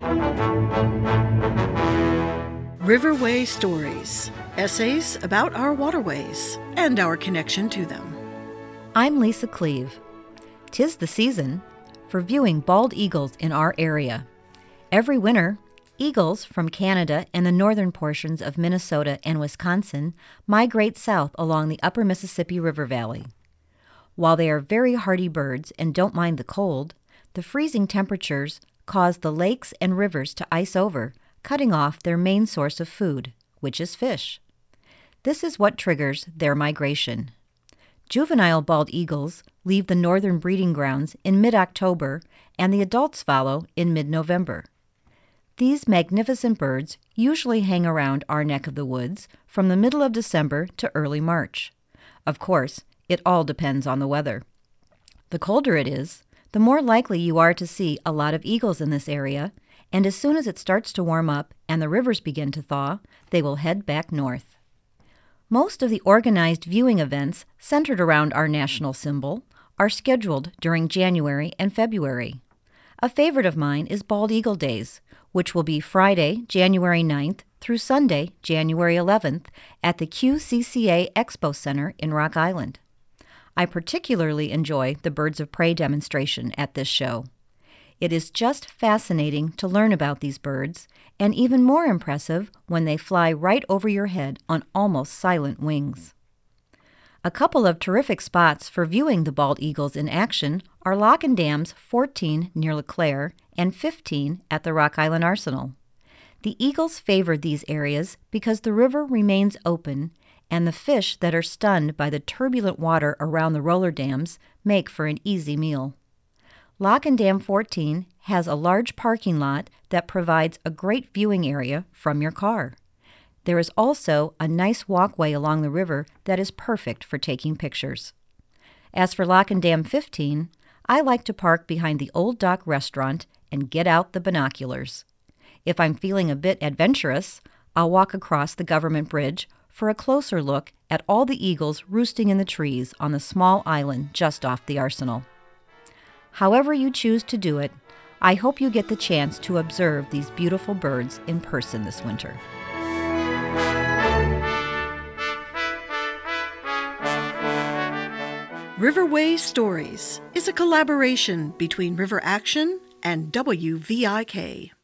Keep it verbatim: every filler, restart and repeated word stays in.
Riverway Stories, essays about our waterways and our connection to them. I'm Lisa Cleve. 'Tis the season for viewing bald eagles in our area. Every winter, eagles from Canada and the northern portions of Minnesota and Wisconsin migrate south along the upper Mississippi River Valley. While they are very hardy birds and don't mind the cold, the freezing temperatures cause the lakes and rivers to ice over, cutting off their main source of food, which is fish. This is what triggers their migration. Juvenile bald eagles leave the northern breeding grounds in mid-October, and the adults follow in mid-November. These magnificent birds usually hang around our neck of the woods from the middle of December to early March. Of course, it all depends on the weather. The colder it is, the more likely you are to see a lot of eagles in this area, and as soon as it starts to warm up and the rivers begin to thaw, they will head back north. Most of the organized viewing events centered around our national symbol are scheduled during January and February. A favorite of mine is Bald Eagle Days, which will be Friday, January ninth through Sunday, January eleventh at the Q C C A Expo Center in Rock Island. I particularly enjoy the Birds of Prey demonstration at this show. It is just fascinating to learn about these birds, and even more impressive when they fly right over your head on almost silent wings. A couple of terrific spots for viewing the bald eagles in action are Lock and Dams fourteen near LeClaire and fifteen at the Rock Island Arsenal. The eagles favor these areas because the river remains open, and the fish that are stunned by the turbulent water around the roller dams make for an easy meal. Lock and Dam fourteen has a large parking lot that provides a great viewing area from your car. There is also a nice walkway along the river that is perfect for taking pictures. As for Lock and Dam fifteen, I like to park behind the Old Dock restaurant and get out the binoculars. If I'm feeling a bit adventurous, I'll walk across the government bridge for a closer look at all the eagles roosting in the trees on the small island just off the arsenal. However you choose to do it, I hope you get the chance to observe these beautiful birds in person this winter. Riverway Stories is a collaboration between River Action and W V I K.